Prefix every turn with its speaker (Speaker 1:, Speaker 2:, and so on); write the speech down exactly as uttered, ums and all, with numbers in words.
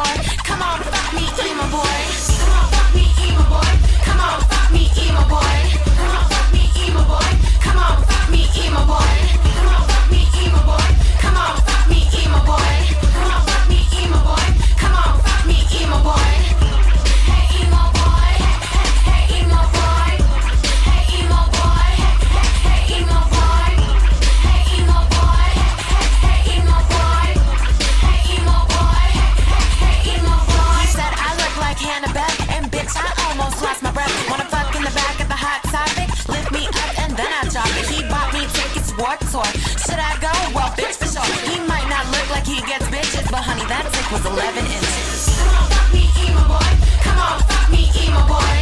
Speaker 1: boy. Come on, fuck me, emo boy. Come on, fuck me, emo boy. Come on, fuck me, emo boy. Come on, fuck me, emo boy. Come on, fuck me, emo boy. Come on, fuck me, emo boy. Come on, fuck me, emo boy. Come on, fuck me, emo boy. Come on, fuck me, emo boy. Hey emo boy. Hey emo boy. Hey emo boy. Hey emo boy. Hey emo boy. Hey emo boy. Hey emo boy. Hey emo boy. He said I look like Hannah Beth, and bitch I almost lost my breath. Wanna fuck in the back of the hot topic? Lift me up and then I drop it. He bought me tickets, Warped Tour. Should I go? Well, bitch for sure. He might not look like he gets bitches, but honey, that dick was eleven inches. Come on, fuck me, emo boy. Come on, fuck me, emo boy.